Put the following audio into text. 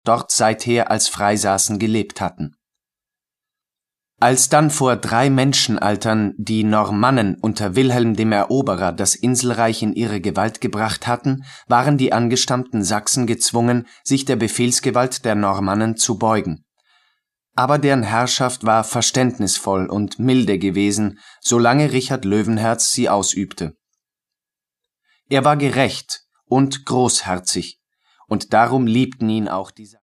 dort seither als Freisaßen gelebt hatten. Als dann vor 3 Menschenaltern die Normannen unter Wilhelm dem Eroberer das Inselreich in ihre Gewalt gebracht hatten, waren die angestammten Sachsen gezwungen, sich der Befehlsgewalt der Normannen zu beugen. Aber deren Herrschaft war verständnisvoll und milde gewesen, solange Richard Löwenherz sie ausübte. Er war gerecht und großherzig, und darum liebten ihn auch die